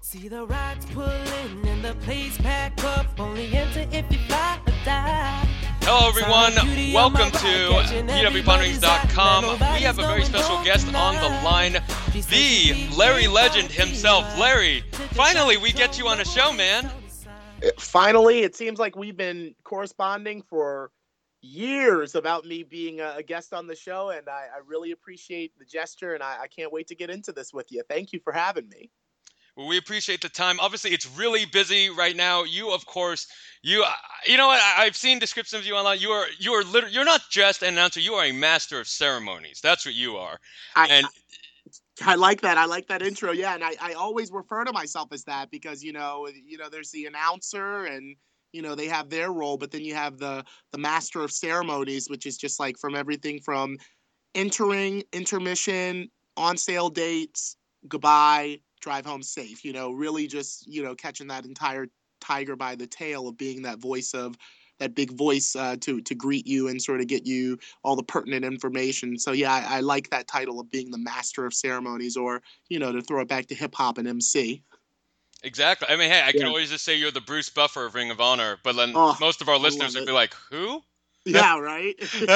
See the rods pulling and the place pack up. Only enter if you fly or die. Hello everyone, welcome to PWPonderings.com. We have a very special guest on the line, the Larry Legend himself. Larry, finally we get you on a show, man. Finally, it seems like we've been corresponding for years about me being a guest on the show, and I really appreciate the gesture, and I can't wait to get into this with you. Thank you for having me. Well, we appreciate the time. Obviously, it's really busy right now. You, of course, you know what? I've seen descriptions of you online. You're not just an announcer. You are a master of ceremonies. That's what you are. I like that. I like that intro. Yeah, and I always refer to myself as that because there's the announcer and they have their role, but then you have the master of ceremonies, which is just like from everything from entering, intermission, on sale dates, goodbye, drive home safe. Really just catching that entire tiger by the tail of being that big voice to greet you and sort of get you all the pertinent information. So yeah, I like that title of being the master of ceremonies, or to throw it back to hip hop and MC. Exactly. I mean, hey, I could always just say you're the Bruce Buffer of Ring of Honor, but then most of our listeners would be like, who? Yeah, right.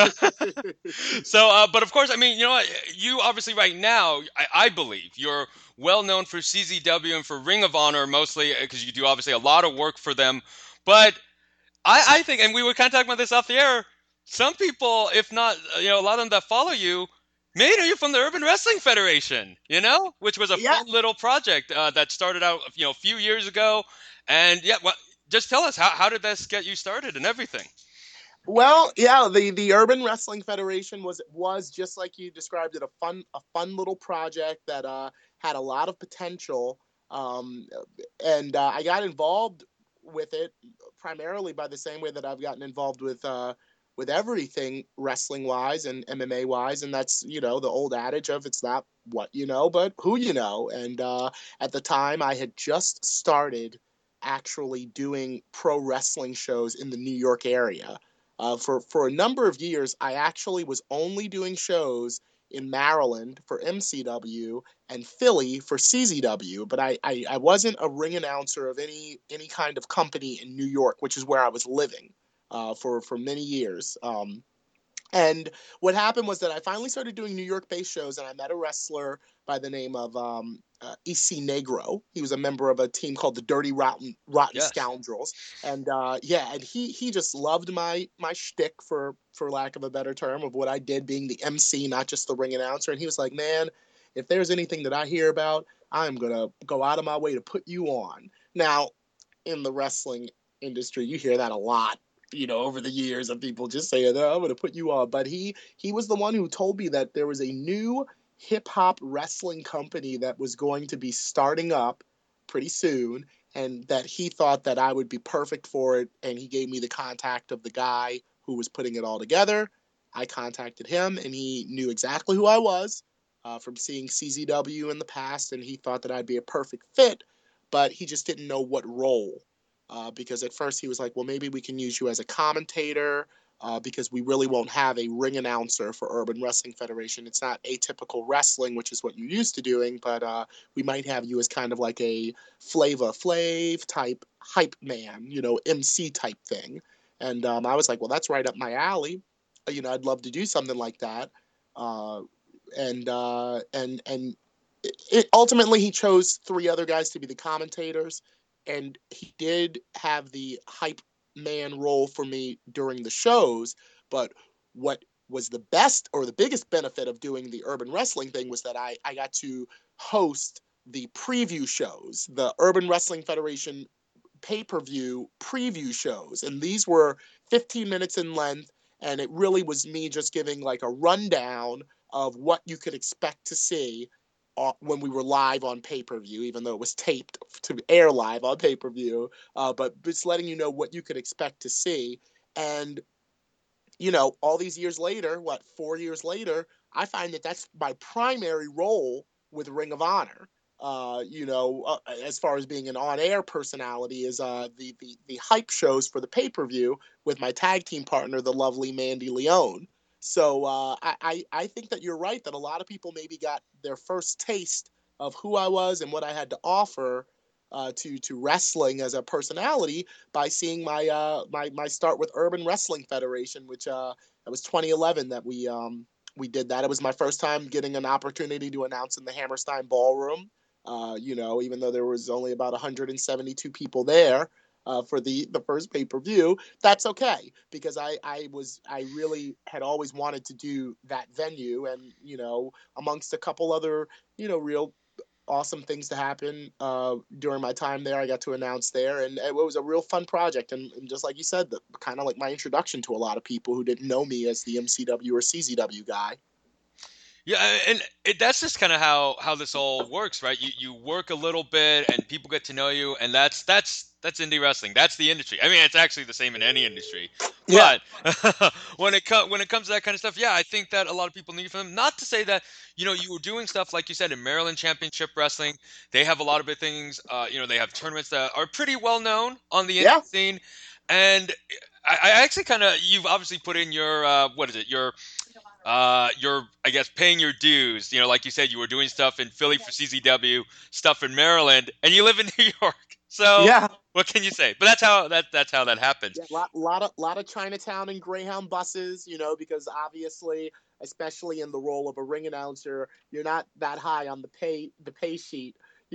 So, but of course, I mean, you know what? You obviously right now, I believe you're well known for CZW and for Ring of Honor mostly because you do obviously a lot of work for them. But I think, and we were kind of talking about this off the air, some people, if not, a lot of them that follow you, may know you from the Urban Wrestling Federation, which was a fun little project that started out, a few years ago. And yeah, well, just tell us, how did this get you started and everything? Well, yeah, the Urban Wrestling Federation was just like you described it, a fun little project that had a lot of potential, and I got involved with it primarily by the same way that I've gotten involved with everything wrestling wise and MMA wise, and that's the old adage of it's not what you know, but who you know. And at the time, I had just started actually doing pro wrestling shows in the New York area. For a number of years, I actually was only doing shows in Maryland for MCW and Philly for CZW, but I wasn't a ring announcer of any kind of company in New York, which is where I was living for many years. And what happened was that I finally started doing New York-based shows, and I met a wrestler by the name of EC Negro. He was a member of a team called the Dirty Rotten Scoundrels, and and he just loved my shtick, for lack of a better term, of what I did, being the MC, not just the ring announcer. And he was like, "Man, if there's anything that I hear about, I'm gonna go out of my way to put you on." Now, in the wrestling industry, you hear that a lot. Over the years of people just saying, "Oh, I'm going to put you on." But he was the one who told me that there was a new hip hop wrestling company that was going to be starting up pretty soon, and that he thought that I would be perfect for it. And he gave me the contact of the guy who was putting it all together. I contacted him, and he knew exactly who I was from seeing CZW in the past, and he thought that I'd be a perfect fit, but he just didn't know what role. Because at first he was like, well, maybe we can use you as a commentator because we really won't have a ring announcer for Urban Wrestling Federation. It's not atypical wrestling, which is what you're used to doing, but we might have you as kind of like a Flava Flav type hype man, MC type thing. And I was like, well, that's right up my alley. I'd love to do something like that. And ultimately he chose 3 other guys to be the commentators. And he did have the hype man role for me during the shows. But what was the best or the biggest benefit of doing the urban wrestling thing was that I got to host the preview shows, the Urban Wrestling Federation pay-per-view preview shows. And these were 15 minutes in length. And it really was me just giving like a rundown of what you could expect to see when we were live on pay-per-view, even though it was taped to air live on pay-per-view, but just letting you know what you could expect to see. And, all these years later, 4 years later, I find that that's my primary role with Ring of Honor. As far as being an on-air personality is the hype shows for the pay-per-view with my tag team partner, the lovely Mandy Leone. So I think that you're right, that a lot of people maybe got their first taste of who I was and what I had to offer to wrestling as a personality by seeing my start with Urban Wrestling Federation, which it was 2011 that we did that. It was my first time getting an opportunity to announce in the Hammerstein Ballroom. Even though there was only about 172 people there for the first pay-per-view, that's okay because I really had always wanted to do that venue, and amongst a couple other real awesome things to happen during my time there, I got to announce there, and it was a real fun project. And just like you said, kind of like my introduction to a lot of people who didn't know me as the MCW or CZW guy. Yeah, and that's just kind of how this all works, right? You work a little bit, and people get to know you, and that's indie wrestling. That's the industry. I mean, it's actually the same in any industry, Yeah. but when it comes to that kind of stuff, yeah, I think that a lot of people need from them. Not to say that you were doing stuff like you said in Maryland Championship Wrestling. They have a lot of big things. They have tournaments that are pretty well known on the indie Yeah. scene, and I actually kind of you've obviously put in your what is it you're, I guess, paying your dues. Like you said, you were doing stuff in Philly for CZW, stuff in Maryland, and you live in New York. So Yeah. what can you say? But that's how that happens. Yeah, lot of Chinatown and Greyhound buses, because obviously, especially in the role of a ring announcer, you're not that high on the pay sheet,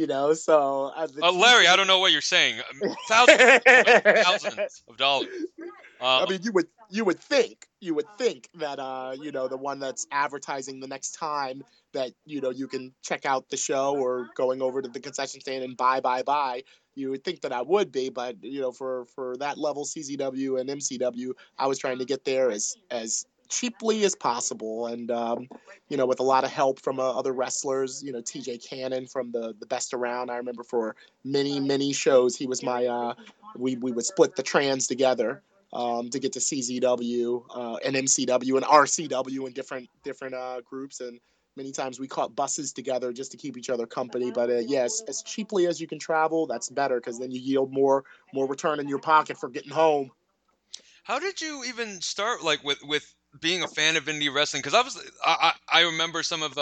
So the Larry, I cheaper. don't know what you're saying. Thousands, thousands of dollars. I mean, you would think that the one that's advertising the next time that you can check out the show or going over to the concession stand and buy. You would think that I would be, but for that level CZW and MCW, I was trying to get there as cheaply as possible, and with a lot of help from other wrestlers. TJ Cannon from the Best Around. I remember for many shows he was my. We would split the trans together to get to CZW and MCW and RCW and different groups, and many times we caught buses together just to keep each other company. But yes, as cheaply as you can travel, that's better because then you yield more return in your pocket for getting home. How did you even start, like with being a fan of indie wrestling? Because obviously, I remember some of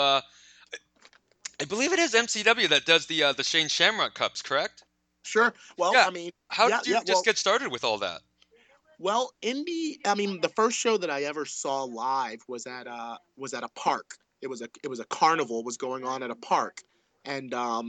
I believe it is MCW that does the Shane Shamrock Cups, correct? Sure. Well, Yeah. I mean, How yeah, did you yeah. just get started with all that? Well, indie. I mean, the first show that I ever saw live was at a park. It was a carnival was going on at a park, and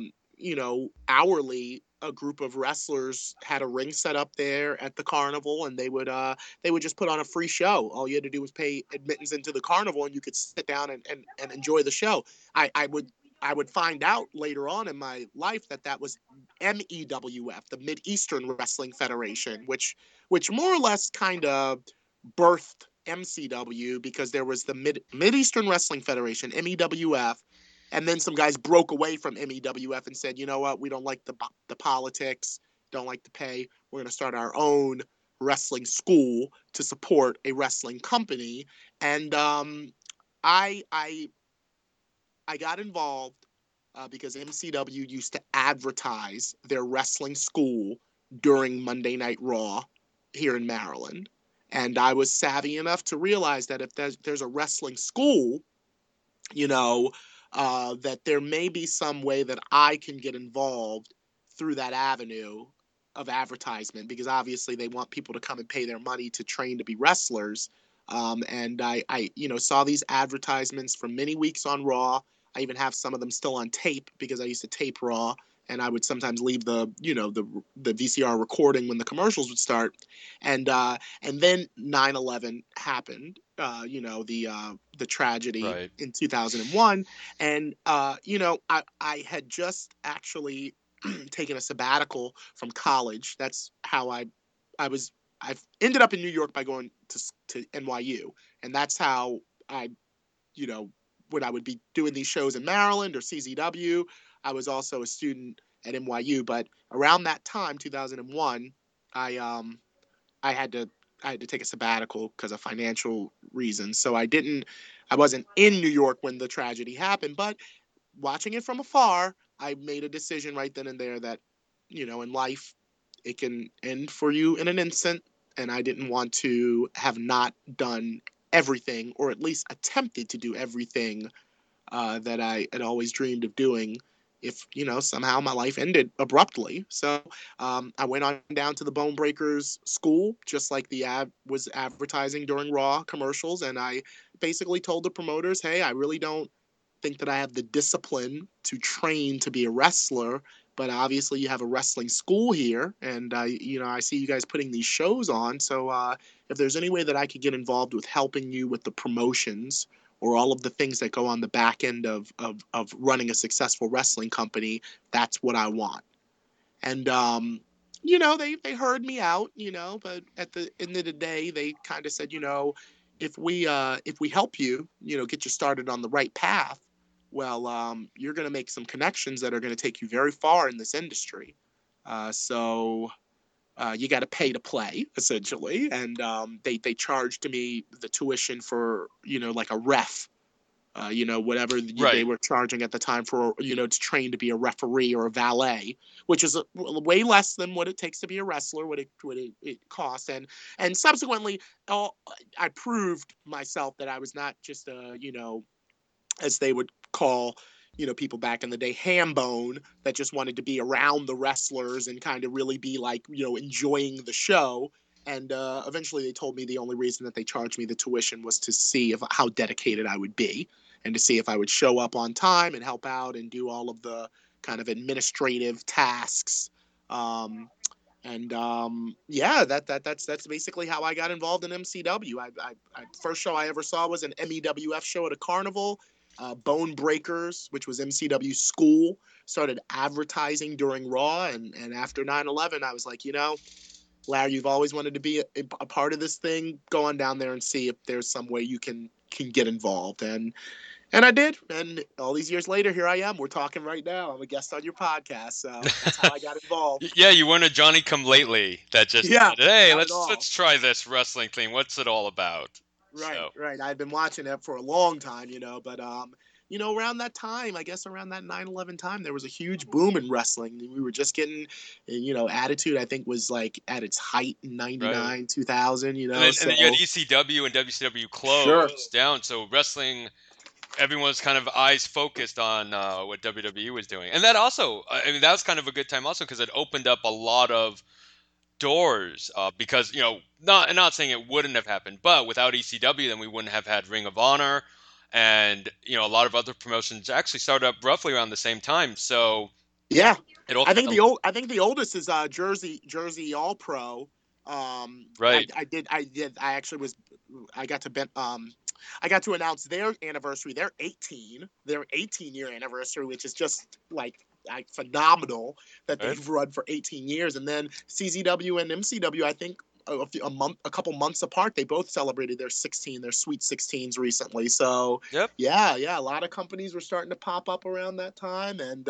hourly a group of wrestlers had a ring set up there at the carnival, and they would just put on a free show. All you had to do was pay admittance into the carnival, and you could sit down and enjoy the show. I would find out later on in my life that was MEWF, the Mid Eastern Wrestling Federation, which more or less kind of birthed MCW because there was the Mid Eastern Wrestling Federation, MEWF, and then some guys broke away from MEWF and said, you know what, we don't like the politics, don't like the pay. We're going to start our own wrestling school to support a wrestling company, and I I I got involved because MCW used to advertise their wrestling school during Monday Night Raw here in Maryland. And I was savvy enough to realize that if there's a wrestling school, you know, that there may be some way that I can get involved through that avenue of advertisement because obviously they want people to come and pay their money to train to be wrestlers. And I saw these advertisements for many weeks on Raw. I even have some of them still on tape because I used to tape Raw, and I would sometimes leave the VCR recording when the commercials would start, and then 9/11 happened. The tragedy Right. in 2001, and I had just actually taken a sabbatical from college. That's how I've ended up in New York by going to NYU, and that's how I you know when I would be doing these shows in Maryland or CZW. I was also a student at NYU, but around that time, 2001, I um I had to I had to take a sabbatical because of financial reasons. So I wasn't in New York when the tragedy happened, but watching it from afar, I made a decision right then and there that, in life, it can end for you in an instant. And I didn't want to have not done everything, or at least attempted to do everything that I had always dreamed of doing if somehow my life ended abruptly. So I went on down to the Bone Breakers school, just like the ad was advertising during Raw commercials, and I basically told the promoters, hey, I really don't think that I have the discipline to train to be a wrestler, but obviously you have a wrestling school here, and I see you guys putting these shows on. So if there's any way that I could get involved with helping you with the promotions or all of the things that go on the back end of running a successful wrestling company, that's what I want. And they heard me out, but at the end of the day, they kind of said, if we help you, get you started on the right path, well, you're going to make some connections that are going to take you very far in this industry. So you got to pay to play, essentially. And they charged me the tuition for, like a ref. Whatever they were charging at the time for, to train to be a referee or a valet, which is way less than what it takes to be a wrestler, what it costs. And subsequently, I proved myself that I was not just as they would call, people back in the day, ham bone that just wanted to be around the wrestlers and kind of really be like, enjoying the show. And eventually they told me the only reason that they charged me the tuition was to see how dedicated I would be and to see if I would show up on time and help out and do all of the kind of administrative tasks. That's basically how I got involved in MCW. I first show I ever saw was an MEWF show at a carnival. Bone Breakers, which was MCW school, started advertising during Raw, and after 9/11, I was like, Larry, you've always wanted to be a part of this thing. Go on down there and see if there's some way you can get involved. And I did. And all these years later, here I am. We're talking right now. I'm a guest on your podcast. So that's how I got involved. Yeah, you weren't a Johnny come lately that just said, hey, let's try this wrestling thing. What's it all about? Right. I've been watching it for a long time, but around that time, I guess around that 9/11 time, there was a huge boom in wrestling. We were just getting, Attitude, I think, was like at its height in 99, 2000, And then you had ECW and WCW closed down. So wrestling, everyone was kind of eyes focused on what WWE was doing. And that also, that was kind of a good time also because it opened up a lot of doors because, not saying it wouldn't have happened, but without ECW, then we wouldn't have had Ring of Honor. And, a lot of other promotions actually started up roughly around the same time. So yeah, I think the oldest is Jersey All Pro. Right. I got to announce their anniversary. Their 18-year anniversary, which is just like phenomenal that they've run for 18 years. And then CZW and MCW, I think a couple months apart, they both celebrated their sweet 16s recently. So yeah, a lot of companies were starting to pop up around that time, and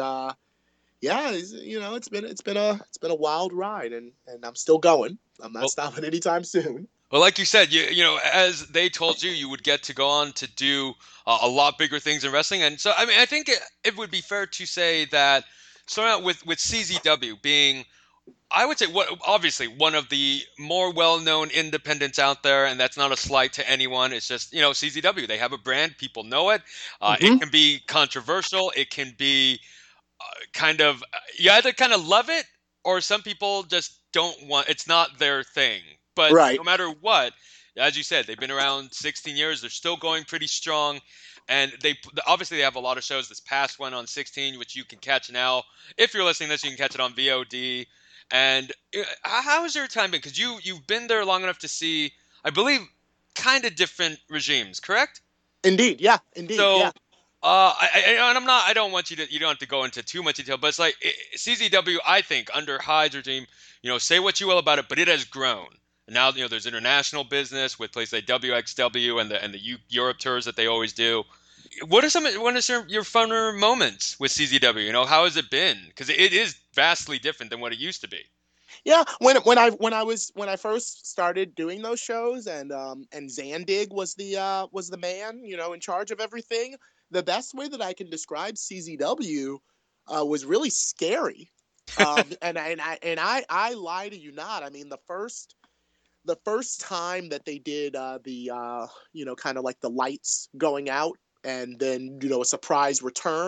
it's been a wild ride, and I'm still going. I'm not stopping anytime soon. Well, like you said, as they told you, you would get to go on to do a lot bigger things in wrestling, and so I think it would be fair to say that starting out with CZW being, I would say, obviously one of the more well-known independents out there, and that's not a slight to anyone. It's just, CZW, they have a brand, people know it. It can be controversial. It can be you either kind of love it, or some people just don't want. It's not their thing. But no matter what, as you said, they've been around 16 years. They're still going pretty strong. And they have a lot of shows. This past one on 16, which you can catch now. If you're listening to this, you can catch it on VOD. And how has your time been? Because you've been there long enough to see, I believe, kind of different regimes, correct? Indeed, yeah. Indeed, so, yeah. I don't want you don't have to go into too much detail, but it's like CZW, I think, under Hyde's regime, say what you will about it, but it has grown. And now, there's international business with places like WXW and the Europe tours that they always do. What are your funner moments with CZW? How has it been? Because it is vastly different than what it used to be. Yeah, when I first started doing those shows, and Zandig was the man, in charge of everything. The best way that I can describe CZW was really scary. And I lie to you not. I mean, the first time that they did kind of like the lights going out and then, a surprise return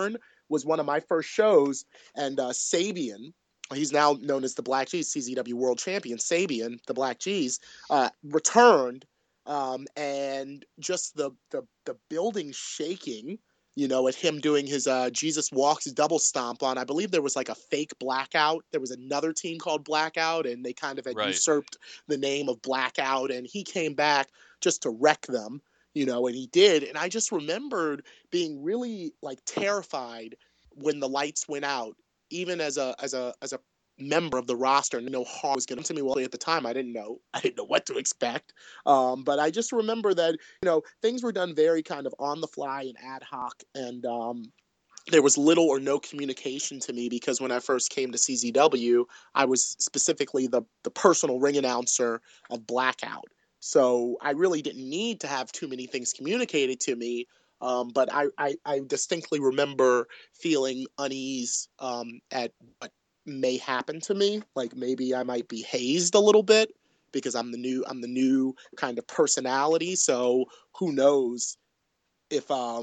was one of my first shows, and Sabian, he's now known as the Black G's, CZW World Champion. Sabian, the Black G's, returned, and just the building shaking, at him doing his Jesus Walks double stomp on. I believe there was like a fake Blackout. There was another team called Blackout, and they kind of had Right. usurped the name of Blackout, and he came back just to wreck them, and he did. And I just remembered being really like terrified when the lights went out, even as a member of the roster, and no harm was going to me. Well, at the time, I didn't know what to expect. But I just remember that things were done very kind of on the fly and ad hoc, and there was little or no communication to me, because when I first came to CZW, I was specifically the personal ring announcer of Blackout. So I really didn't need to have too many things communicated to me. But I distinctly remember feeling unease at what may happen to me. Like maybe I might be hazed a little bit because I'm the new kind of personality. So who knows if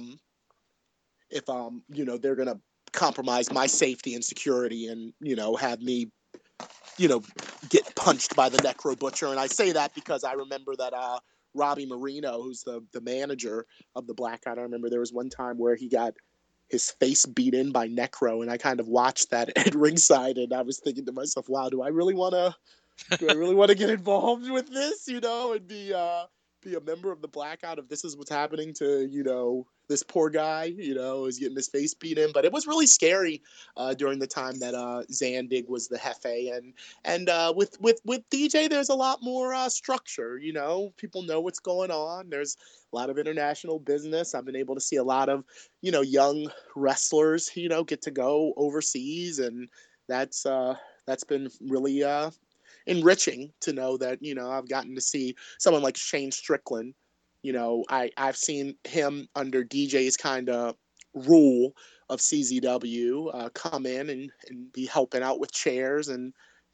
they're gonna compromise my safety and security, and have me get punched by the Necro Butcher. And I say that because I remember that Robbie Marino, who's the manager of the Blackout, I remember there was one time where he got his face beat in by Necro, and I kind of watched that at ringside, and I was thinking to myself, wow, do I really want to get involved with this, and be a member of the Blackout if this is what's happening to, this poor guy, is getting his face beat in. But it was really scary during the time that Zandig was the Jefe, and with DJ, there's a lot more structure. People know what's going on. There's a lot of international business. I've been able to see a lot of young wrestlers get to go overseas, and that's been really enriching to know that I've gotten to see someone like Shane Strickland. I've seen him under DJ's kind of rule of CZW come in and be helping out with chairs and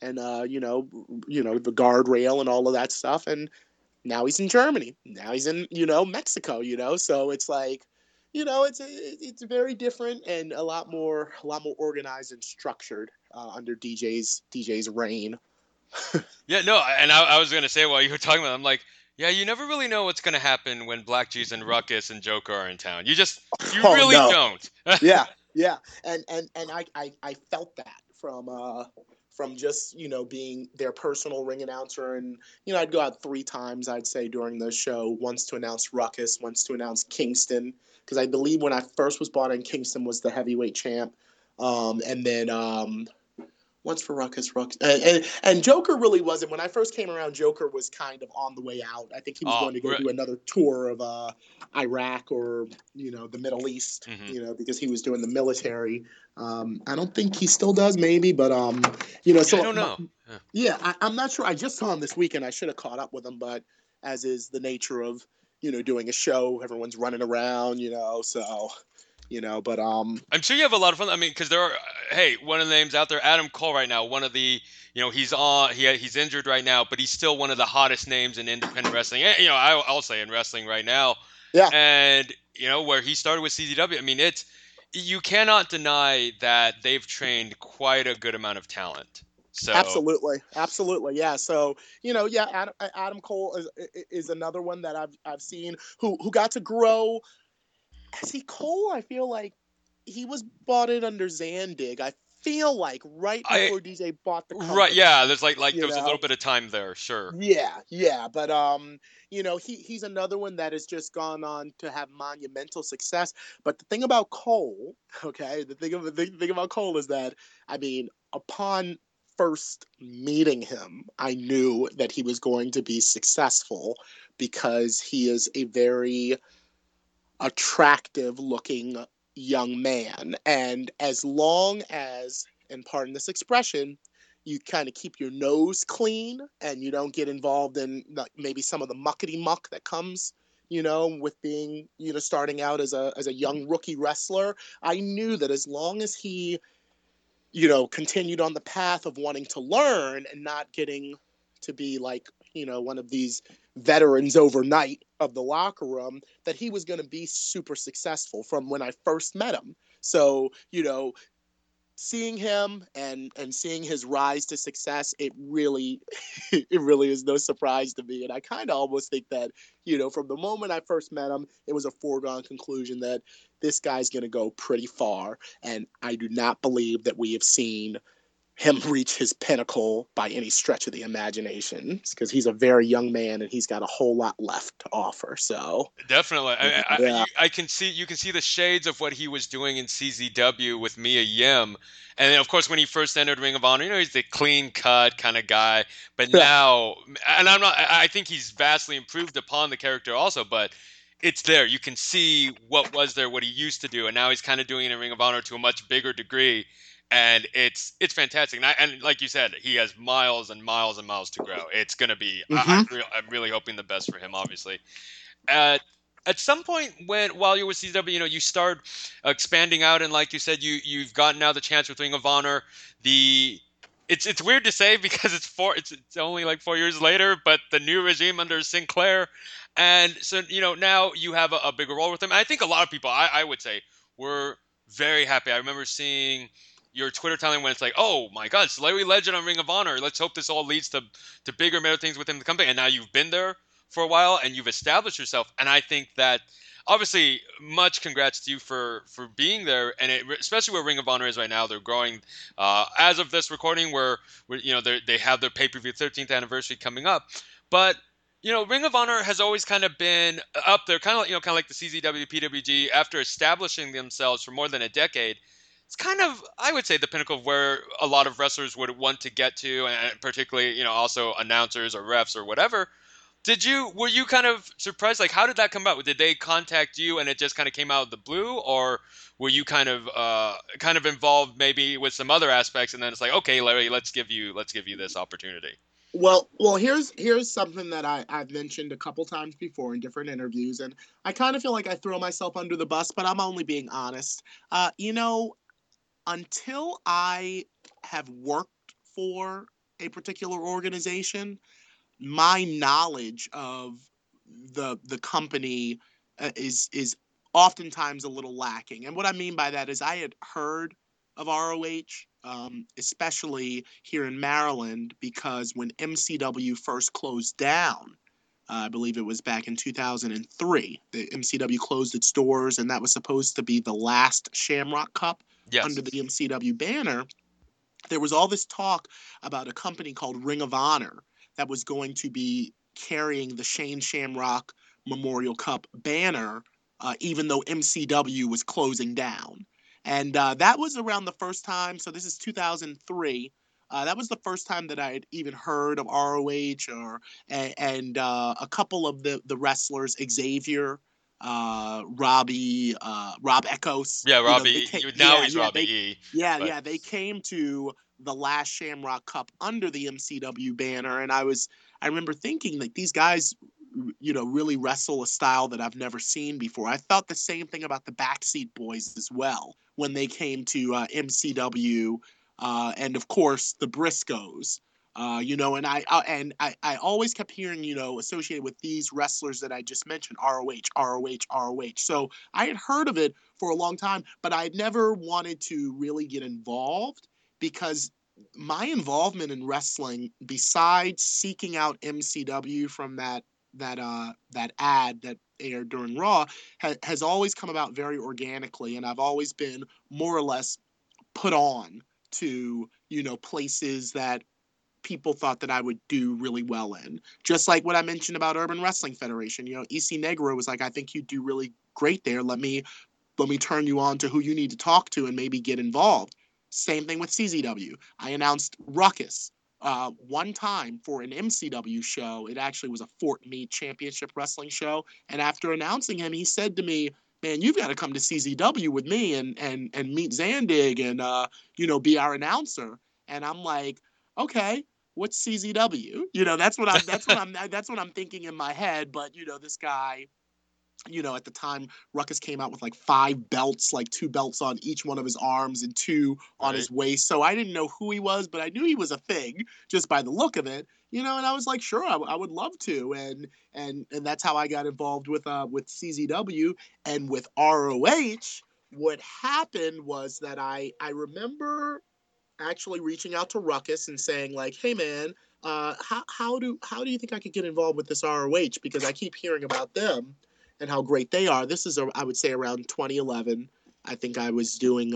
the guardrail and all of that stuff. And now he's in Germany. Now he's in Mexico. So it's like it's very different and a lot more organized and structured under DJ's reign. Yeah, no, and I was going to say while you were talking about it, I'm like, yeah, you never really know what's going to happen when Black G's and Ruckus and Joker are in town. You really don't. Yeah. And I felt that from just, being their personal ring announcer. And, I'd go out 3 times, I'd say, during the show, once to announce Ruckus, once to announce Kingston, because I believe when I first was brought in, Kingston was the heavyweight champ. And then once for Ruckus. And Joker really wasn't. When I first came around, Joker was kind of on the way out. I think he was going to go do another tour of Iraq or, the Middle East, because he was doing the military. I don't think he still does, maybe, but, so. I don't know. I'm not sure. I just saw him this weekend. I should have caught up with him, but as is the nature of, doing a show, everyone's running around, so... but I'm sure you have a lot of fun. I mean, because there are, hey, one of the names out there, Adam Cole right now, one of the, he's injured right now, but he's still one of the hottest names in independent wrestling. I'll say in wrestling right now. Yeah. And, where he started with CZW, I mean, you cannot deny that they've trained quite a good amount of talent. So Absolutely. Yeah. So, Adam Cole is another one that I've seen who got to grow. See, Cole, I feel like he was bought in under Zandig. I feel like right before DJ bought the company. Right, yeah, there's like there was a little bit of time there, sure. Yeah, but he's another one that has just gone on to have monumental success. But the thing about Cole, okay, the thing about Cole is that, I mean, upon first meeting him, I knew that he was going to be successful because he is a very attractive looking young man, and as long as, and pardon this expression, you kind of keep your nose clean and you don't get involved in maybe some of the muckety muck that comes with being starting out as a young rookie wrestler, I knew that as long as he continued on the path of wanting to learn and not getting to be like one of these veterans overnight of the locker room, that he was going to be super successful from when I first met him. So, seeing him and seeing his rise to success, it really it really is no surprise to me. And I kind of almost think that, from the moment I first met him, it was a foregone conclusion that this guy's going to go pretty far. And I do not believe that we have seen him reach his pinnacle by any stretch of the imagination, because he's a very young man and he's got a whole lot left to offer. So Definitely. yeah, I can see you can see the shades of what he was doing in CZW with Mia Yim. And then, of course, when he first entered Ring of Honor, he's the clean cut kind of guy. But now, and I think he's vastly improved upon the character also, but it's there. You can see what was there, what he used to do. And now he's kind of doing it in Ring of Honor to a much bigger degree. And it's fantastic. And like you said, he has miles and miles and miles to grow. It's going to be, I'm really hoping the best for him, obviously. At some point while you're with CW, you start expanding out, and like you said, you've gotten now the chance with Ring of Honor. It's weird to say because it's only like 4 years later, but the new regime under Sinclair, and so now you have a bigger role with them. And I think a lot of people, I would say, were very happy. I remember seeing your Twitter telling when it's like, oh my God, Celebrity Legend on Ring of Honor. Let's hope this all leads to bigger, better things within the company. And now you've been there for a while and you've established yourself. And I think that obviously much congrats to you for being there. And especially where Ring of Honor is right now, they're growing. As of this recording, where they have their pay-per-view 13th anniversary coming up. But Ring of Honor has always kind of been up there, kind of like the CZW, PWG, after establishing themselves for more than a decade. It's kind of, I would say, the pinnacle of where a lot of wrestlers would want to get to, and particularly, also announcers or refs or whatever. Were you kind of surprised? Like, how did that come about? Did they contact you and it just kind of came out of the blue, or were you kind of involved maybe with some other aspects, and then it's like, okay, Larry, let's give you this opportunity? Well, here's something that I've mentioned a couple times before in different interviews, and I kind of feel like I throw myself under the bus, but I'm only being honest. Until I have worked for a particular organization, my knowledge of the company is oftentimes a little lacking. And what I mean by that is I had heard of ROH, especially here in Maryland, because when MCW first closed down, I believe it was back in 2003, the MCW closed its doors, and that was supposed to be the last Shamrock Cup under the MCW banner. There was all this talk about a company called Ring of Honor that was going to be carrying the Shane Shamrock Memorial Cup banner, even though MCW was closing down. And that was around the first time, so this is 2003. That was the first time that I had even heard of ROH, and a couple of the wrestlers, Xavier, Rob Echoes. Yeah, Robbie. He's Robbie E. Yeah, they came to the last Shamrock Cup under the MCW banner, and I remember thinking that these guys, really wrestle a style that I've never seen before. I thought the same thing about the Backseat Boys as well when they came to MCW, and of course the Briscoes. And I always kept hearing, associated with these wrestlers that I just mentioned, ROH. So I had heard of it for a long time, but I never wanted to really get involved, because my involvement in wrestling, besides seeking out MCW from that ad that aired during Raw, has always come about very organically, and I've always been more or less put on to, places that people thought that I would do really well in. Just like what I mentioned about Urban Wrestling Federation. EC Negro was like, I think you do really great there. Let me turn you on to who you need to talk to and maybe get involved. Same thing with CZW. I announced Ruckus one time for an MCW show. It actually was a Fort Meade Championship Wrestling show. And after announcing him, he said to me, man, you've got to come to CZW with me and meet Zandig and, be our announcer. And I'm like, okay, what's CZW? That's what I'm thinking in my head. But, this guy, at the time, Ruckus came out with like 5 belts, like 2 belts on each one of his arms and 2 on his waist. So I didn't know who he was, but I knew he was a thing just by the look of it, and I was like, sure, I would love to. And that's how I got involved with CZW. And with ROH, what happened was that I remember actually reaching out to Ruckus and saying like, "Hey man, how do you think I could get involved with this ROH? Because I keep hearing about them and how great they are." This is I would say around 2011. I think I was doing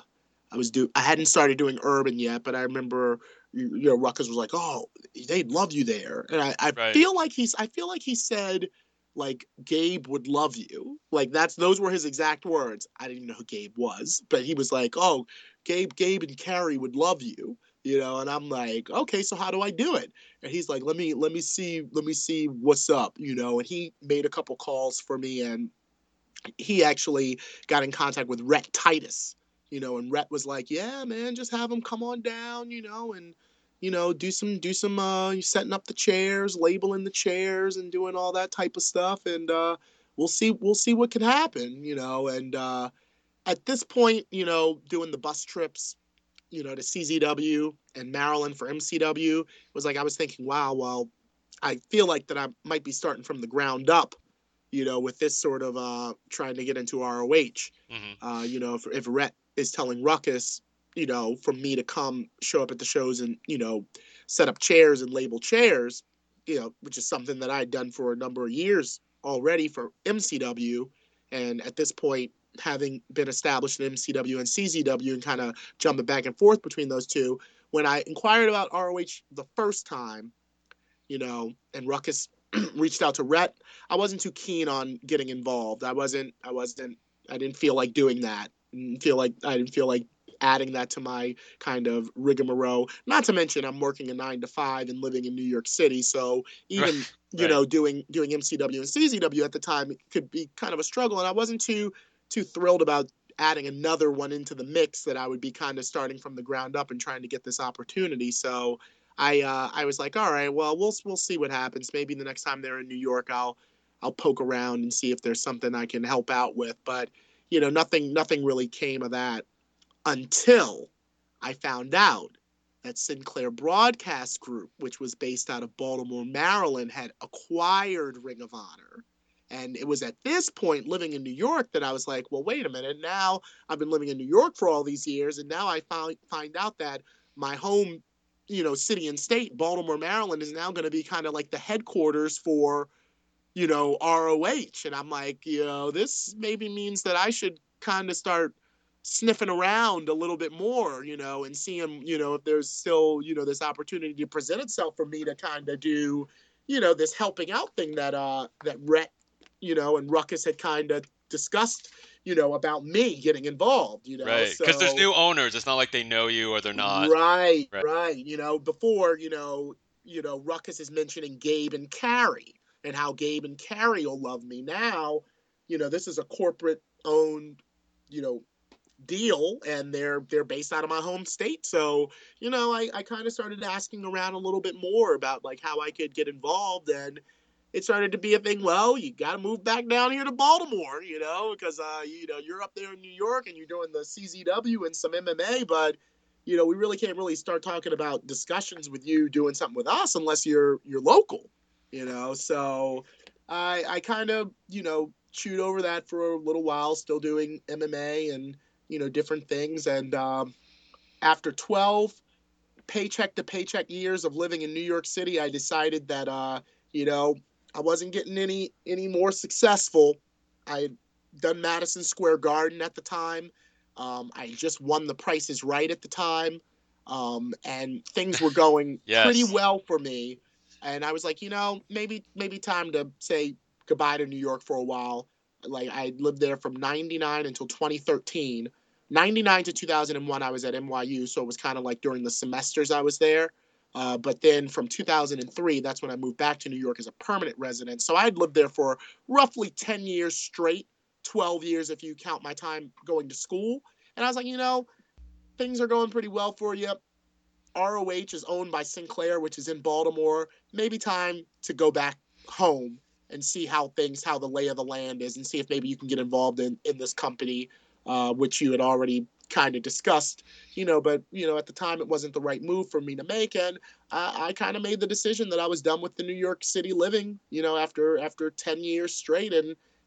I hadn't started doing Urban yet, but I remember Ruckus was like, "Oh, they'd love you there," and I Right. feel like he said like Gabe would love you. Like those were his exact words. I didn't even know who Gabe was, but he was like, "Oh, Gabe and Carrie would love you." And I'm like, "Okay, so how do I do it?" And he's like, let me see what's up, and he made a couple calls for me, and he actually got in contact with Rhett Titus, and Rhett was like, "Yeah, man, just have him come on down, and do some setting up the chairs, labeling the chairs, and doing all that type of stuff, and we'll see what can happen, and at this point, doing the bus trips, to CZW and Maryland for MCW was like I was thinking, wow, well, I feel like that I might be starting from the ground up, with this sort of trying to get into ROH. If Rhett is telling Ruckus, for me to come show up at the shows and, set up chairs and label chairs, which is something that I had done for a number of years already for MCW. And at this point, having been established in MCW and CZW and kind of jumping back and forth between those two, when I inquired about ROH the first time, and Ruckus reached out to Rhett, I wasn't too keen on getting involved. I didn't feel like doing that. I didn't feel like adding that to my kind of rigmarole. Not to mention I'm working a 9 to 5 and living in New York City. So even, Right. doing MCW and CZW at the time, it could be kind of a struggle. And I wasn't too thrilled about adding another one into the mix that I would be kind of starting from the ground up and trying to get this opportunity. So I was like, all right, well, we'll see what happens. Maybe the next time they're in New York, I'll poke around and see if there's something I can help out with. But nothing really came of that until I found out that Sinclair Broadcast Group, which was based out of Baltimore, Maryland, had acquired Ring of Honor. And it was at this point, living in New York, that I was like, well, wait a minute. Now I've been living in New York for all these years, and now I find out that my home, city and state, Baltimore, Maryland, is now going to be kind of like the headquarters for, ROH. And I'm like, this maybe means that I should kind of start sniffing around a little bit more, and seeing, if there's still, this opportunity to present itself for me to kind of do, this helping out thing that Rhett, and Ruckus had kind of discussed, about me getting involved, Right. Because there's so new owners. It's not like they know you or they're not. right, Right. right. Before, Ruckus is mentioning Gabe and Carrie and how Gabe and Carrie will love me. Now, this is a corporate owned, you know, deal, and they're based out of my home state. So, I kind of started asking around a little bit more about like how I could get involved, and it started to be a thing. Well, you got to move back down here to Baltimore, because you're up there in New York and you're doing the CZW and some MMA, but we really can't really start talking about discussions with you doing something with us unless you're local, So I kind of chewed over that for a little while, still doing MMA and different things, and after 12 paycheck to paycheck years of living in New York City, I decided that I wasn't getting any more successful. I had done Madison Square Garden at the time. I just won The Price is Right at the time, and things were going pretty Yes. well for me. And I was like, maybe time to say goodbye to New York for a while. Like I lived there from '99 until 2013. '99 to 2001, I was at NYU, so it was kind of like during the semesters I was there. But then from 2003, that's when I moved back to New York as a permanent resident. So I'd lived there for roughly 10 years straight, 12 years if you count my time going to school. And I was like, things are going pretty well for you. ROH is owned by Sinclair, which is in Baltimore. Maybe time to go back home and see how the lay of the land is, and see if maybe you can get involved in this company, which you had already kind of discussed, but, at the time it wasn't the right move for me to make. And I kind of made the decision that I was done with the New York City living, after 10 years straight,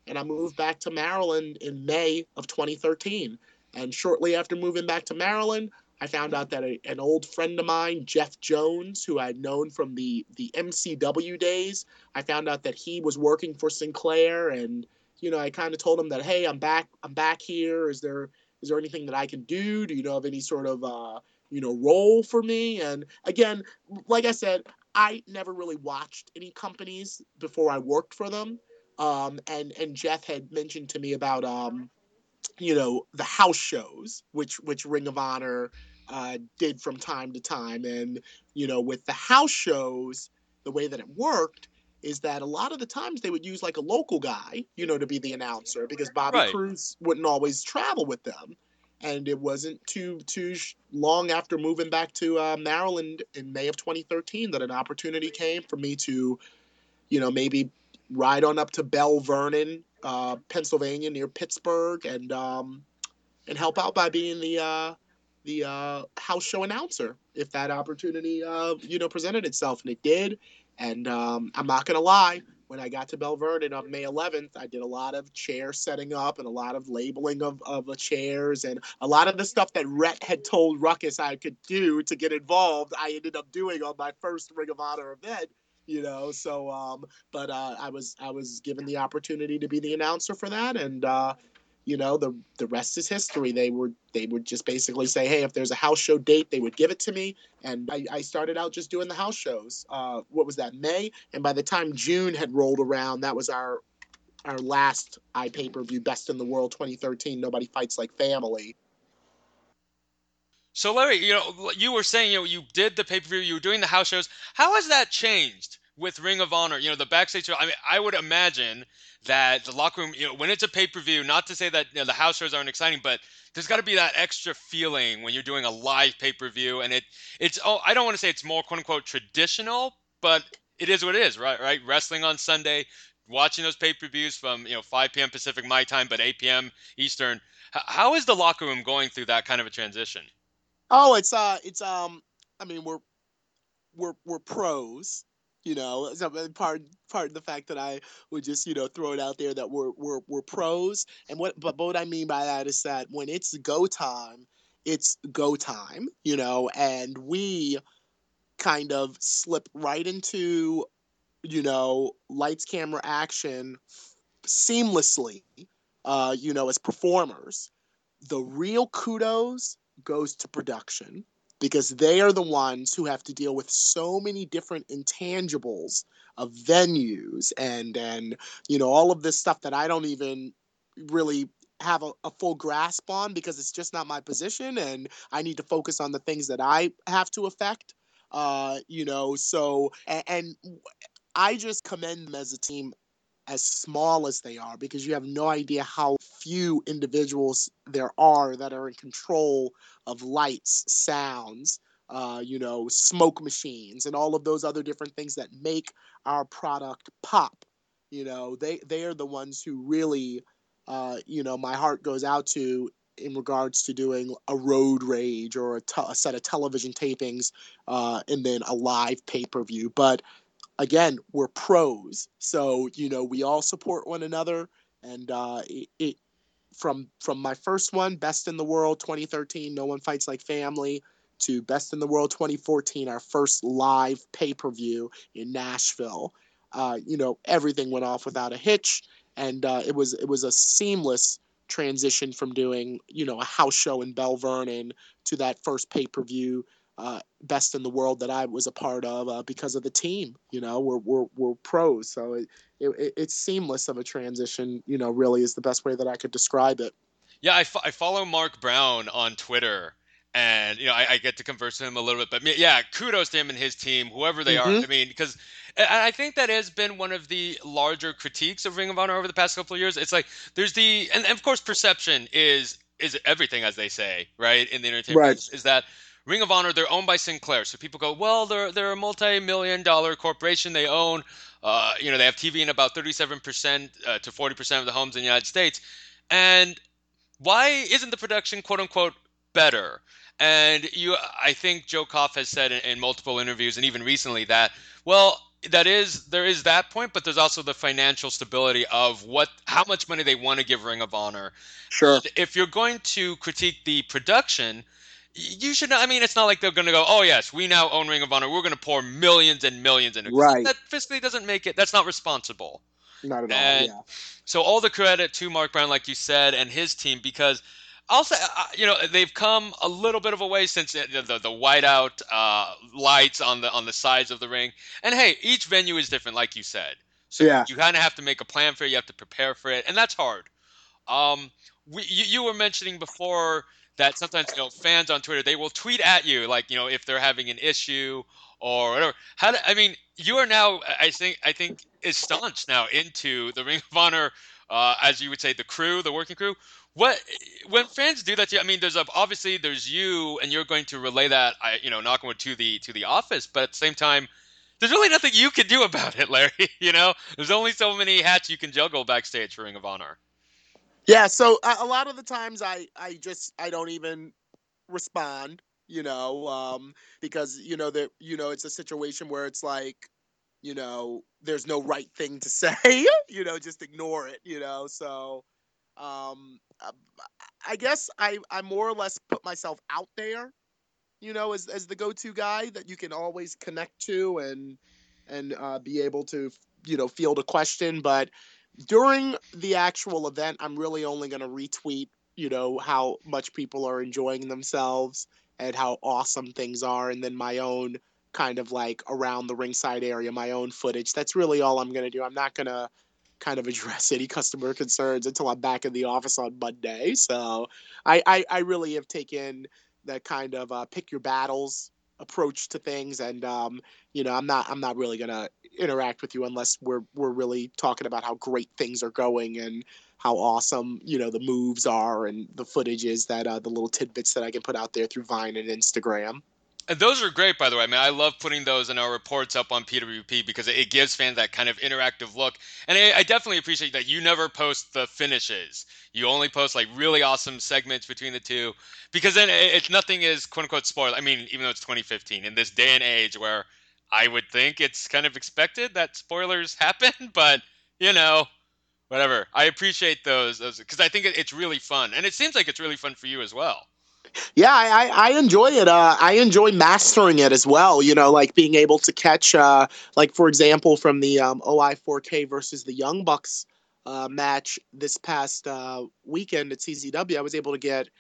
and I moved back to Maryland in May of 2013. And shortly after moving back to Maryland, I found out that an old friend of mine, Jeff Jones, who I'd known from the MCW days, I found out that he was working for Sinclair, and I kind of told him that, hey, I'm back here. Is there anything that I can do? Do you know of any sort of role for me? And again, like I said, I never really watched any companies before I worked for them. And Jeff had mentioned to me about the house shows, which Ring of Honor did from time to time. And with the house shows, the way that it worked is that a lot of the times they would use like a local guy, to be the announcer, because Bobby Right. Cruz wouldn't always travel with them. And it wasn't too long after moving back to Maryland in May of 2013 that an opportunity came for me to, maybe ride on up to Bell Vernon, Pennsylvania, near Pittsburgh, and help out by being the house show announcer if that opportunity presented itself, and it did. And I'm not gonna lie, when I got to Bell Vernon on May 11th, I did a lot of chair setting up and a lot of labeling of the chairs, and a lot of the stuff that Rhett had told Ruckus I could do to get involved, I ended up doing on my first Ring of Honor event. So but I was given the opportunity to be the announcer for that, and the rest is history. They would just basically say, hey, if there's a house show date, they would give it to me, and I started out just doing the house shows. What was that, May? And by the time June had rolled around, that was our last iPay-per-view, Best in the World 2013. Nobody Fights Like Family. So Larry, you were saying, you did the pay-per-view, you were doing the house shows. How has that changed with Ring of Honor? The backstage show. I mean, I would imagine that the locker room, when it's a pay-per-view, not to say that the house shows aren't exciting, but there's got to be that extra feeling when you're doing a live pay-per-view, and I don't want to say it's more quote unquote traditional, but it is what it is, right? Right? Wrestling on Sunday, watching those pay-per-views from 5 p.m. Pacific my time, but 8 p.m. Eastern. How is the locker room going through that kind of a transition? Oh, I mean, we're pros, So part of the fact that I would just throw it out there that we're pros. And what I mean by that is that when it's go time, it's go time, and we kind of slip right into lights, camera, action seamlessly, as performers. The real kudos goes to production, because they are the ones who have to deal with so many different intangibles of venues and all of this stuff that I don't even really have a full grasp on, because it's just not my position, and I need to focus on the things that I have to affect. So and I just commend them as a team, as small as they are, because you have no idea how few individuals there are that are in control of lights, sounds, smoke machines, and all of those other different things that make our product pop. They are the ones who really, my heart goes out to in regards to doing a road rage or a set of television tapings, and then a live pay-per-view. But again, we're pros, so we all support one another, and it from my first one, Best in the World 2013, No One Fights Like Family, to Best in the World 2014, our first live pay-per-view in Nashville. Everything went off without a hitch, and it was a seamless transition from doing a house show in Bell Vernon to that first pay-per-view, Best in the World, that I was a part of, because of the team. We're pros, so it's seamless of a transition. Really is the best way that I could describe it. Yeah, I follow Mark Brown on Twitter, and I get to converse with him a little bit. But yeah, kudos to him and his team, whoever they are. Mm-hmm. I mean, because I think that has been one of the larger critiques of Ring of Honor over the past couple of years. It's like there's and of course perception is everything, as they say, right, in the entertainment Right. business, is that Ring of Honor, they're owned by Sinclair, so people go, well, they're a multi-million-dollar corporation. They own, they have TV in about 37% to 40% of the homes in the United States, and why isn't the production quote unquote better? And I think Joe Koff has said in multiple interviews and even recently that, well, there is that point, but there's also the financial stability of how much money they want to give Ring of Honor. Sure. And if you're going to critique the production, you should know. I mean, it's not like they're going to go, "Oh yes, we now own Ring of Honor. We're going to pour millions and millions into it." 'Cause Right. that fiscally doesn't make it. That's not responsible. Not at all. And Yeah. so all the credit to Mark Brown, like you said, and his team, because I'll say, they've come a little bit of a way since the whiteout lights on the sides of the ring. And hey, each venue is different, like you said. So Yeah. you kind of have to make a plan for it. You have to prepare for it, and that's hard. Um, you were mentioning before that sometimes fans on Twitter, they will tweet at you like if they're having an issue or whatever. I mean, you are now, I think is staunch now into the Ring of Honor, as you would say, the crew, the working crew. What When fans do that to you, I mean, obviously there's you, and you're going to relay that, knock on wood, to the office, but at the same time, there's really nothing you can do about it, Larry. There's only so many hats you can juggle backstage for Ring of Honor. Yeah. So a lot of the times I don't even respond, because that it's a situation where it's like, there's no right thing to say, just ignore it, So I I guess I more or less put myself out there, as the go-to guy that you can always connect to and be able to, field a question. But during the actual event, I'm really only going to retweet, how much people are enjoying themselves and how awesome things are, and then my own kind of like around the ringside area, my own footage. That's really all I'm going to do. I'm not going to kind of address any customer concerns until I'm back in the office on Monday. So I really have taken that kind of pick your battles approach to things, and I'm not really gonna interact with you unless we're really talking about how great things are going and how awesome the moves are and the footage is that the little tidbits that I can put out there through Vine and Instagram. And those are great, by the way. I mean, I love putting those in our reports up on PWP because it gives fans that kind of interactive look. And I definitely appreciate that you never post the finishes. You only post like really awesome segments between the two, because then it's nothing is quote unquote spoiled. I mean, even though it's 2015 in this day and age where I would think it's kind of expected that spoilers happen, but you know, whatever. I appreciate those because I think it's really fun, and it seems like it's really fun for you as well. Yeah, I enjoy it. I enjoy mastering it as well. Like being able to catch, like for example, from the OI 4K versus the Young Bucks match this past weekend at CZW. I was able to get,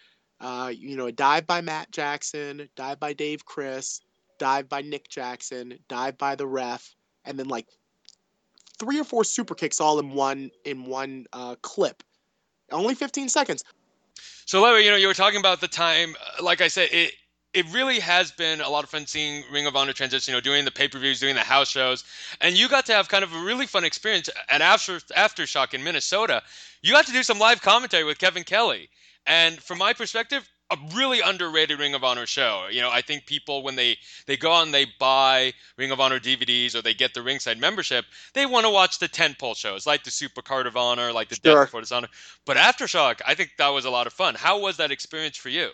a dive by Matt Jackson, dive by Dave Chris, dive by Nick Jackson, dive by the ref, and then like three or four super kicks all in one clip. Only 15 seconds. So, Larry, you were talking about the time. Like I said, it really has been a lot of fun seeing Ring of Honor transition. Doing the pay-per-views, doing the house shows, and you got to have kind of a really fun experience at Aftershock in Minnesota. You got to do some live commentary with Kevin Kelly, and from my perspective, a really underrated Ring of Honor show. I think people when they go on, they buy Ring of Honor DVDs or they get the ringside membership, they want to watch the tentpole shows like the Super Card of Honor, like the Death Sure. Before Dishonor. But Aftershock, I think that was a lot of fun. How was that experience for you?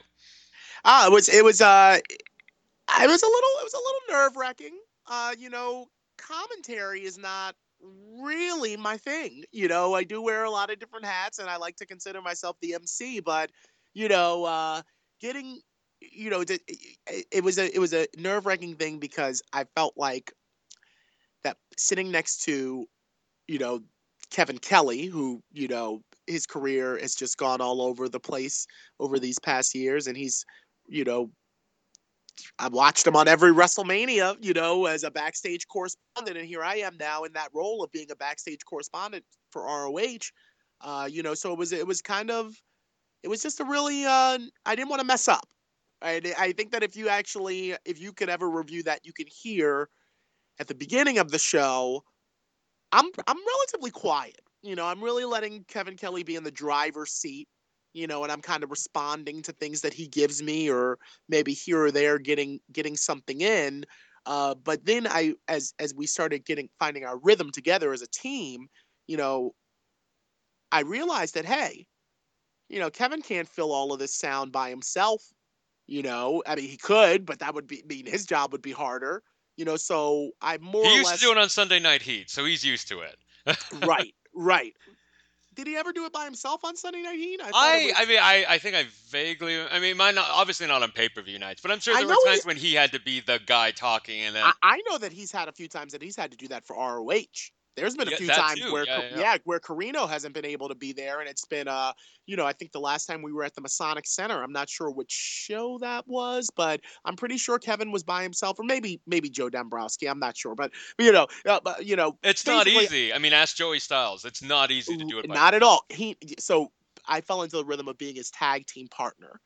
It was a little nerve wracking. Commentary is not really my thing. I do wear a lot of different hats, and I like to consider myself the MC. But getting, it was a nerve wracking thing because I felt like that sitting next to you know Kevin Kelly, who his career has just gone all over the place over these past years, and he's you know I watched him on every WrestleMania, as a backstage correspondent, and here I am now in that role of being a backstage correspondent for ROH. So it was kind of it was just a really I didn't want to mess up. I think that if you could ever review that, you can hear at the beginning of the show, I'm relatively quiet. I'm really letting Kevin Kelly be in the driver's seat, and I'm kind of responding to things that he gives me, or maybe here or there getting something in. But then as we started finding our rhythm together as a team, you know, I realized that hey, Kevin can't fill all of this sound by himself. I mean he could, but that would mean his job would be harder. So I more He or used to less do it on Sunday Night Heat, so he's used to it. right. Did he ever do it by himself on Sunday Night Heat? I thought it I was. mean I think I vaguely I mean mine not obviously not on pay-per-view nights, but I'm sure I there were know he. times when he had to be the guy talking and then I know that he's had a few times that he's had to do that for ROH. There's been a yeah, few that times too. where, Yeah, yeah, yeah. yeah, where Carino hasn't been able to be there, and it's been, I think the last time we were at the Masonic Center, I'm not sure which show that was, but I'm pretty sure Kevin was by himself, or maybe Joe Dombrowski. I'm not sure, but It's not basically, easy. I mean, ask Joey Styles. It's not easy to do it by not at yourself. all. So I fell into the rhythm of being his tag team partner.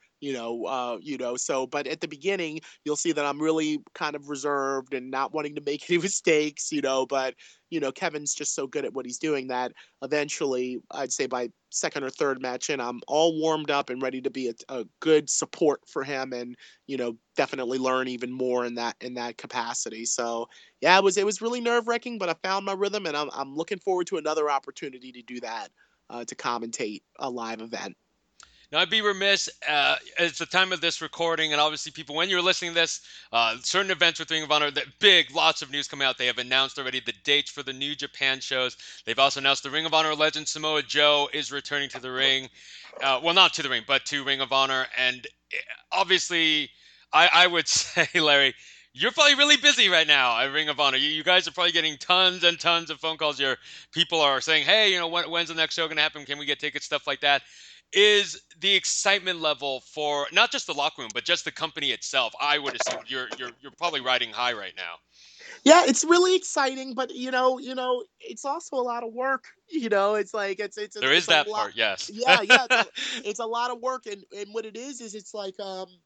So but at the beginning you'll see that I'm really kind of reserved and not wanting to make any mistakes, but Kevin's just so good at what he's doing that eventually I'd say by second or third match in I'm all warmed up and ready to be a good support for him and definitely learn even more in that capacity. So yeah, it was really nerve-wracking, but I found my rhythm and I'm looking forward to another opportunity to do that, to commentate a live event. Now, I'd be remiss. It's the time of this recording, and obviously, people, when you're listening to this, certain events with Ring of Honor, that big, lots of news coming out. They have announced already the dates for the New Japan shows. They've also announced the Ring of Honor legend Samoa Joe is returning to the ring. Well, not to the ring, but to Ring of Honor. And obviously, I would say, Larry, you're probably really busy right now at Ring of Honor. You guys are probably getting tons and tons of phone calls. Your people are saying, hey, when's the next show going to happen? Can we get tickets? Stuff like that. Is the excitement level for not just the locker room, but just the company itself? I would assume you're probably riding high right now. Yeah, it's really exciting, but it's also a lot of work. It's like There is it's a that lot. part, yes. Yeah, it's a lot of work, and what it is it's like,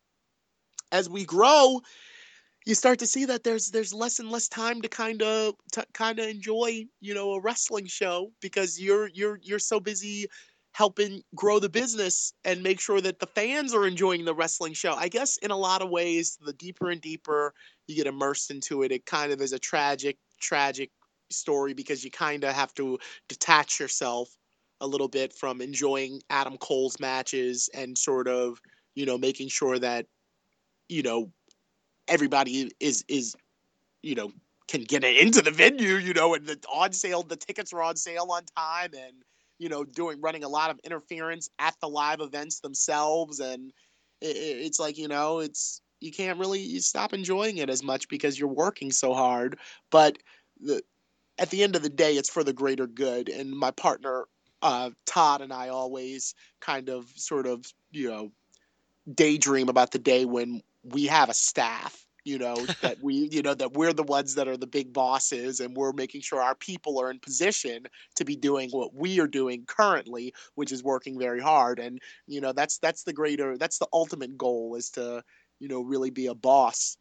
as we grow, you start to see that there's less and less time to kind of enjoy a wrestling show because you're so busy helping grow the business and make sure that the fans are enjoying the wrestling show. I guess in a lot of ways, the deeper and deeper you get immersed into it, it kind of is a tragic story because you kind of have to detach yourself a little bit from enjoying Adam Cole's matches and sort of making sure that you know everybody is you know can get into the venue, and the tickets are on sale on time, and doing running a lot of interference at the live events themselves, and it's like it's you can't really you stop enjoying it as much because you're working so hard, but the at the end of the day, it's for the greater good, and my partner Todd and I always kind of sort of daydream about the day when we have a staff, that we're the ones that are the big bosses and we're making sure our people are in position to be doing what we are doing currently, which is working very hard. And that's the ultimate goal, is to really be a boss,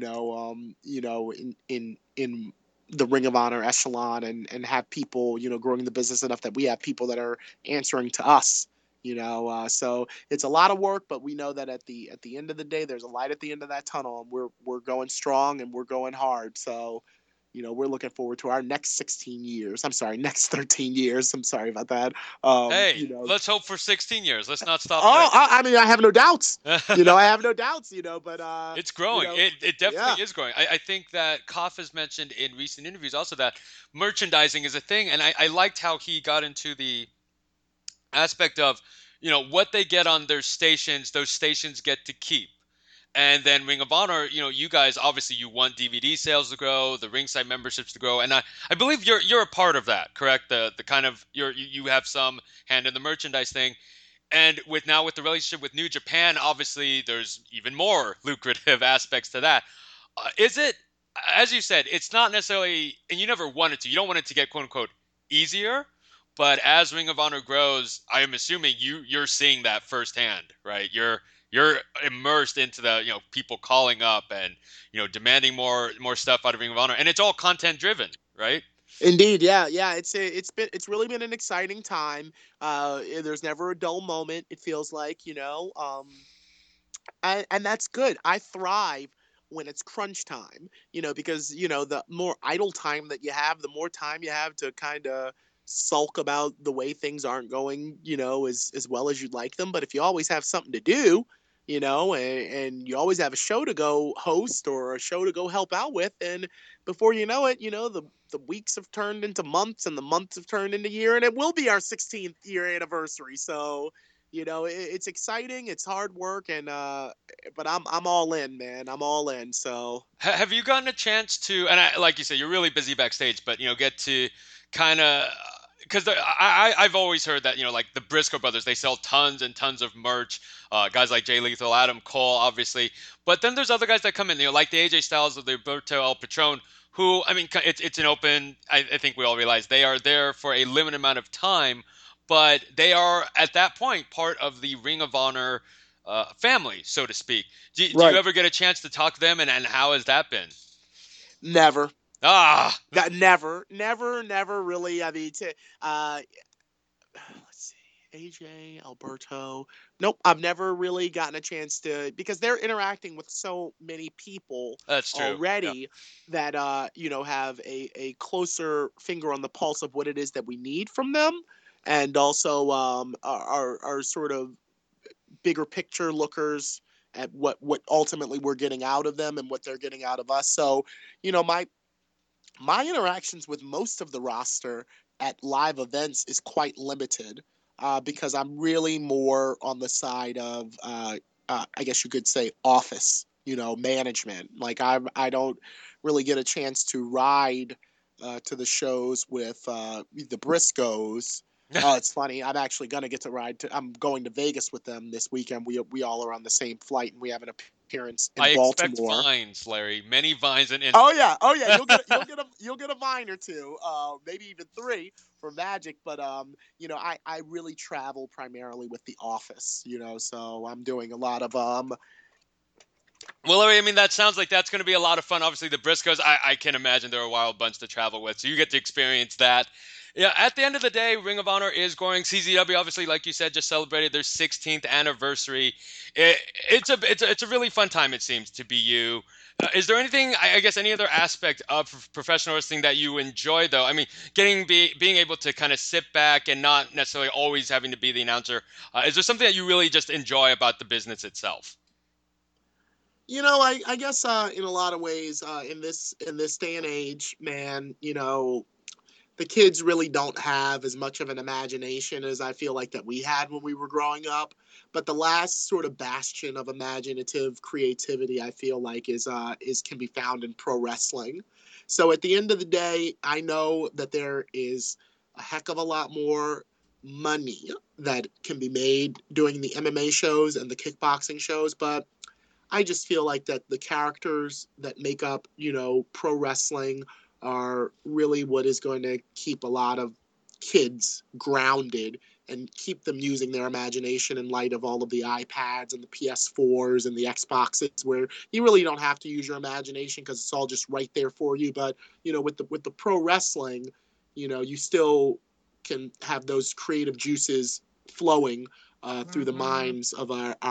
in the Ring of Honor echelon, and have people growing the business enough that we have people that are answering to us. So it's a lot of work, but we know that at the end of the day, there's a light at the end of that tunnel, and we're going strong and we're going hard. So, we're looking forward to our next 16 years. I'm sorry, next 13 years. I'm sorry about that. Hey, let's hope for 16 years. Let's not stop Oh, there. I mean, I have no doubts. I have no doubts. But It's growing. It yeah. definitely is growing. I think that Koff has mentioned in recent interviews also that merchandising is a thing, and I liked how he got into the aspect of what they get on their stations, those stations get to keep. And then Ring of Honor, you guys obviously you want DVD sales to grow, the ringside memberships to grow, and I believe you're a part of that, correct? The kind of you have some hand in the merchandise thing, and with the relationship with New Japan, obviously there's even more lucrative aspects to that. Is it, as you said, it's not necessarily, and you never want it to. You don't want it to get quote unquote easier, but as Ring of Honor grows, I am assuming you're seeing that firsthand, right? You're immersed into the people calling up and demanding more stuff out of Ring of Honor, and it's all content driven, right? Indeed, yeah. It's really been an exciting time. There's never a dull moment. It feels like, and that's good. I thrive when it's crunch time, because the more idle time that you have, the more time you have to kind of sulk about the way things aren't going, as well as you'd like them. But if you always have something to do, and you always have a show to go host or a show to go help out with. And before you know it, the weeks have turned into months and the months have turned into year, and it will be our 16th year anniversary. So, it's exciting. It's hard work, and but I'm all in, man. I'm all in. So Have you gotten a chance to, and like you said, you're really busy backstage, but get to kind of, because I've always heard that like the Briscoe brothers, they sell tons and tons of merch. Guys like Jay Lethal, Adam Cole, obviously, but then there's other guys that come in, like the AJ Styles or the Roberto El Patron, who, I mean, it's an open. I think we all realize they are there for a limited amount of time, but they are at that point part of the Ring of Honor family, so to speak. Do you right, ever get a chance to talk to them, and how has that been? never. Ah, Never really. I mean, let's see, AJ, Alberto. Nope, I've never really gotten a chance to, because they're interacting with so many people that's true. Yeah. already that have a closer finger on the pulse of what it is that we need from them, and also are sort of bigger picture lookers at what ultimately we're getting out of them and what they're getting out of us. So, my interactions with most of the roster at live events is quite limited, because I'm really more on the side of, I guess you could say, office, management. Like I don't really get a chance to ride to the shows with the Briscoes. It's funny. I'm actually gonna get to ride. I'm going to Vegas with them this weekend. We all are on the same flight, and we have an appearance in I expect Baltimore. vines, Larry. Many vines and. Oh yeah. You'll get a vine or two, maybe even three for Magic. But I really travel primarily with the office. So I'm doing a lot of Well, Larry, I mean, that sounds like that's going to be a lot of fun. Obviously, the Briscoes, I can imagine they're a wild bunch to travel with, so you get to experience that. Yeah, at the end of the day, Ring of Honor is growing. CZW, obviously, like you said, just celebrated their 16th anniversary. It's a really fun time, it seems, to be you. Is there anything, I guess, any other aspect of professional wrestling that you enjoy, though? I mean, being able to kind of sit back and not necessarily always having to be the announcer. Is there something that you really just enjoy about the business itself? I guess in a lot of ways, in this day and age, man, the kids really don't have as much of an imagination as I feel like that we had when we were growing up. But the last sort of bastion of imaginative creativity, I feel like, is can be found in pro wrestling. So at the end of the day, I know that there is a heck of a lot more money that can be made doing the MMA shows and the kickboxing shows, but I just feel like that the characters that make up, pro wrestling are really what is going to keep a lot of kids grounded and keep them using their imagination in light of all of the iPads and the PS4s and the Xboxes, where you really don't have to use your imagination because it's all just right there for you. But with the pro wrestling, you still can have those creative juices flowing through the minds of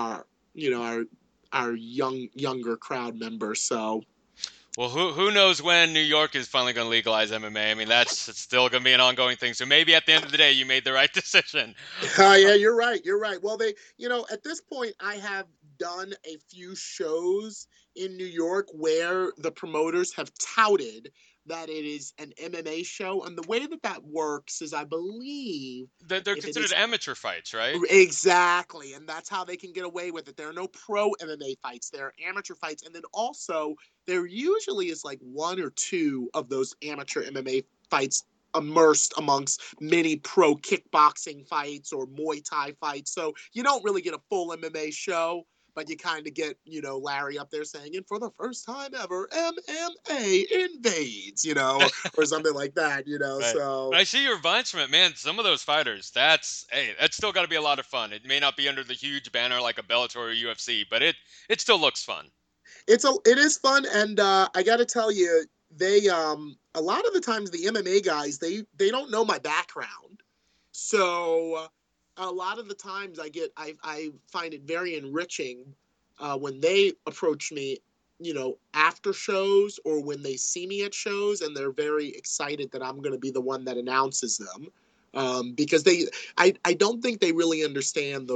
our younger crowd members. So, Well, who knows when New York is finally going to legalize MMA? I mean, it's still going to be an ongoing thing. So maybe at the end of the day, you made the right decision. yeah, you're right. You're right. Well, at this point, I have done a few shows in New York where the promoters have touted that it is an MMA show, and the way that works is, I believe, They're if it considered is amateur fights, right? exactly, and that's how they can get away with it. There are no pro MMA fights; there are amateur fights, and then also there usually is like one or two of those amateur MMA fights immersed amongst many pro kickboxing fights or Muay Thai fights. So you don't really get a full MMA show, but you kind of get, Larry up there saying, and for the first time ever, MMA invades, or something like that, Right. so. But I see your vines from it, man. Some of those fighters, that's still got to be a lot of fun. It may not be under the huge banner like a Bellator or UFC, but it still looks fun. It is fun, and I got to tell you, they a lot of the times the MMA guys they don't know my background, so a lot of the times I find it very enriching when they approach me, after shows or when they see me at shows, and they're very excited that I'm going to be the one that announces them, because I don't think they really understand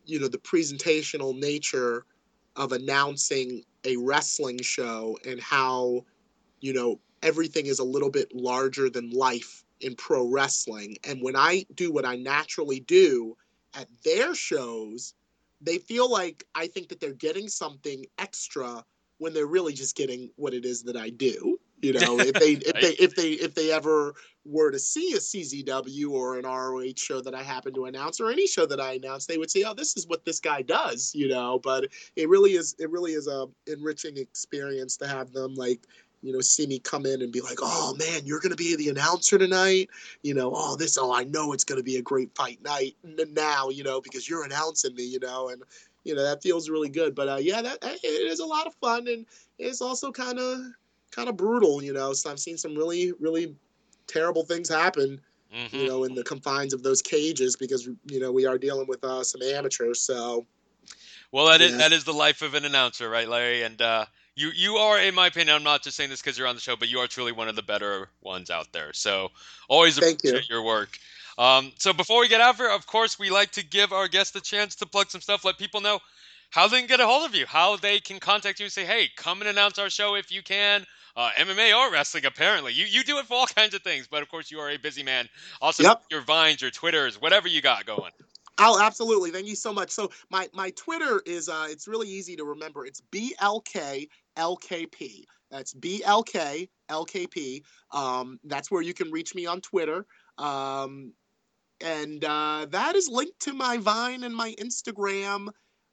the presentational nature of announcing a wrestling show and how, everything is a little bit larger than life in pro wrestling. And when I do what I naturally do at their shows, they feel like I think that they're getting something extra when they're really just getting what it is that I do. If they if Right? they if they if they ever were to see a CZW or an ROH show that I happen to announce or any show that I announce, they would say, "Oh, this is what this guy does." But it really is a enriching experience to have them see me come in and be like, "Oh man, you're gonna be the announcer tonight." I know it's gonna be a great fight night now, because you're announcing me, and that feels really good. But yeah, that it is a lot of fun, and it's also kind of brutal, So I've seen some really, really terrible things happen, Hmm. in the confines of those cages because we are dealing with some amateurs. So Well, that is yeah, that is the life of an announcer, right, Larry? And you are, in my opinion, I'm not just saying this because you're on the show, but you are truly one of the better ones out there. So always thank you. appreciate your work. So before we get out of here, of course, we like to give our guests a chance to plug some stuff, let people know how they can get a hold of you, how they can contact you and say, hey, come and announce our show if you can. MMA or wrestling, apparently. You do it for all kinds of things, but of course, you are a busy man. Also, Yep. your Vines, your Twitters, whatever you got going. Oh, absolutely. Thank you so much. So my Twitter is it's really easy to remember. It's BLKLKP. That's BLKLKP. That's where you can reach me on Twitter. And that is linked to my Vine and my Instagram.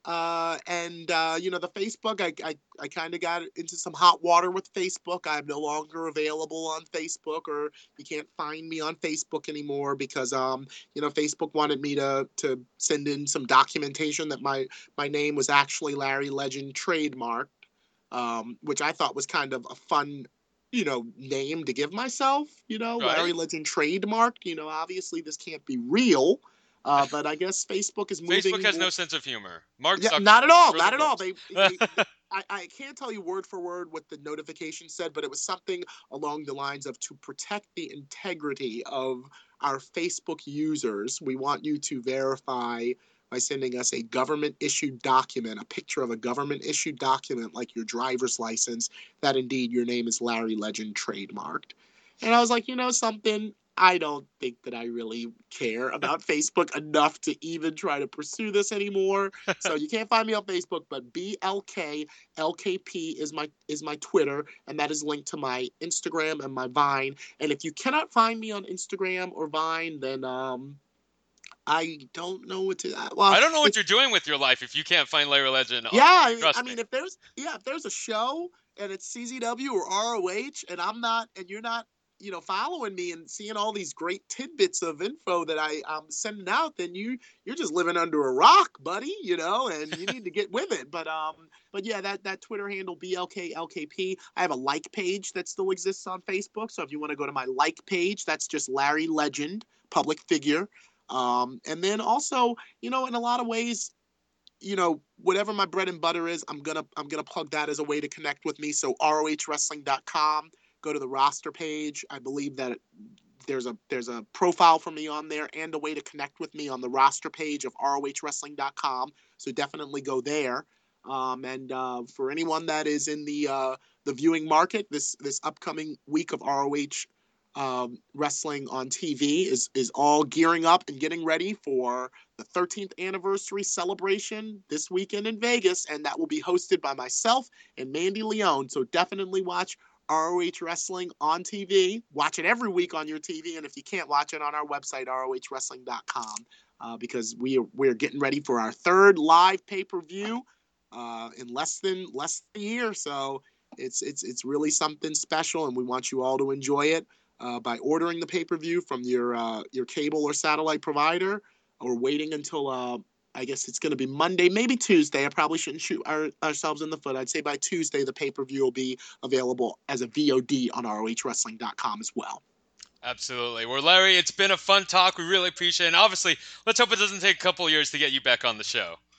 And the Facebook, I kind of got into some hot water with Facebook. I'm no longer available on Facebook, or you can't find me on Facebook anymore because Facebook wanted me to send in some documentation that my name was actually Larry Legend trademarked, which I thought was kind of a fun name to give myself, Larry Right? Legend trademarked. Obviously this can't be real, but I guess Facebook is Facebook moving. has no sense of humor. Mark Yeah, not at all, Zuckerberg, not the at all. worst. I can't tell you word for word what the notification said, but it was something along the lines of to protect the integrity of our Facebook users. We want you to verify by sending us a government issued document, a picture of a government issued document like your driver's license, that indeed your name is Larry Legend trademarked. And I was like, something, I don't think that I really care about Facebook enough to even try to pursue this anymore. So you can't find me on Facebook, but BLKLKP is my Twitter, and that is linked to my Instagram and my Vine. And if you cannot find me on Instagram or Vine, then I don't know what to. Well, I don't know what it's you're doing with your life if you can't find Larry Legend. yeah. I Trust me. mean, if there's a show and it's CZW or ROH, and you're not, following me and seeing all these great tidbits of info that I'm sending out, then you're just living under a rock, buddy. And you need to get with it. But yeah, that Twitter handle BLKLKP. I have a like page that still exists on Facebook. So if you want to go to my like page, that's just Larry Legend, public figure. And then also, in a lot of ways, whatever my bread and butter is, I'm gonna plug that as a way to connect with me. So rohwrestling.com, go to the roster page. I believe that there's a profile for me on there and a way to connect with me on the roster page of rohwrestling.com. So definitely go there. And for anyone that is in the viewing market, this upcoming week of ROH wrestling on TV is all gearing up and getting ready for the 13th anniversary celebration this weekend in Vegas, and that will be hosted by myself and Mandy Leone. So definitely watch ROH Wrestling on TV. Watch it every week on your TV, and if you can't watch it on our website, rohwrestling.com, because we're getting ready for our third live pay-per-view in less than a year. So it's really something special, and we want you all to enjoy it by ordering the pay-per-view from your cable or satellite provider, or waiting until I guess it's going to be Monday, maybe Tuesday. I probably shouldn't shoot ourselves in the foot. I'd say by Tuesday the pay-per-view will be available as a VOD on ROHWrestling.com as well. Absolutely. Well, Larry, it's been a fun talk. We really appreciate it. And obviously, let's hope it doesn't take a couple of years to get you back on the show.